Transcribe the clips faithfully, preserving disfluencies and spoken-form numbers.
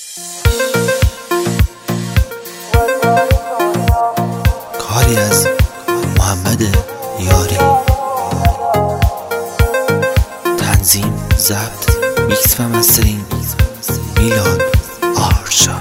کاری از محمد یاری. تنظیم، ضبط، میکس و مسترینگ میلاد آرشا.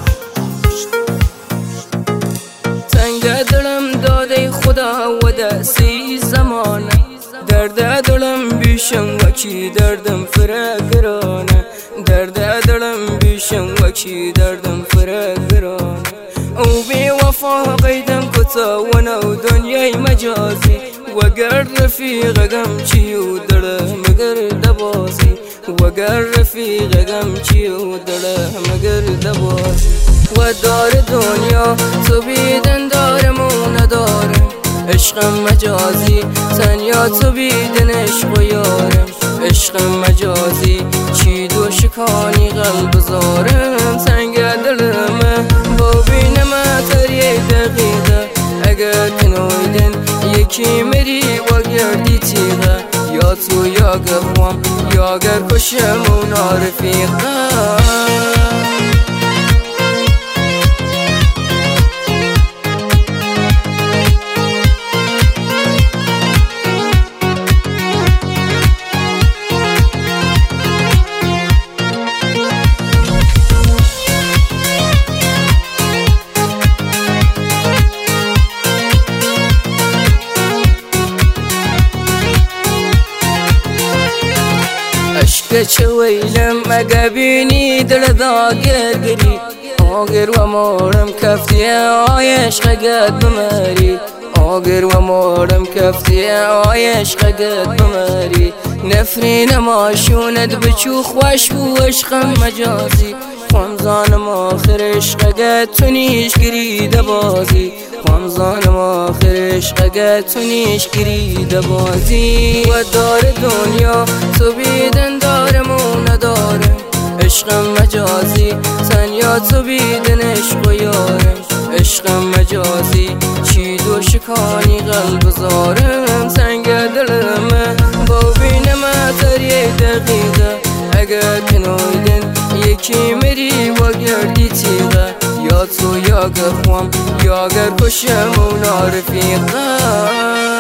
تنگ دلم داده خدا و دستی زمانه، درد دلم بیشم وکی دردم فرگرانه، درد دلم بیشم وکی دردم فرگرانه. او بی وفا قیدم کتا و نو دنیای مجازی، وگر رفیق غم چی و دل مگر دبازی، وگر رفیق غم چی و دل مگر دبازی. و دار دنیا تو بیدن دارم و ندارم، عشقم مجازی تنیا تو بیدن عشق و یارم، عشقم مجازی چی دو شکانی قلب زارم. تنگ دلم با بینم تریه دقیقه، اگر کنویدن یکی مری و گردی تیغه، یا تو یا گفوام یا گر کشم و نارفیقه. عشق چه ویلم اگه بینی دل دا گرگری، آگر و مارم کفتی آی عشق گد بمری، آگر و مارم کفتی آی عشق گد بمری. نفرین ماشوند بچو خوش بو عشقم مجازی، خمزانم آخر عشق گد تو نیش گرید بازی، خمزانم آخر عشق گد تو نیش گرید بازی. و دار دنیا تو بیدن دارم و ندارم، عشقم مجازی تنیا تو بیدن عشق و یارم، عشقم مجازی چی دو شکانی قلب زارم. تنگ دلم با بینم تریه دقیقه، اگر کنویدن یکی مری و گردی تیغه، یا تو یا گفوام یا گر کشم و نارفیقه.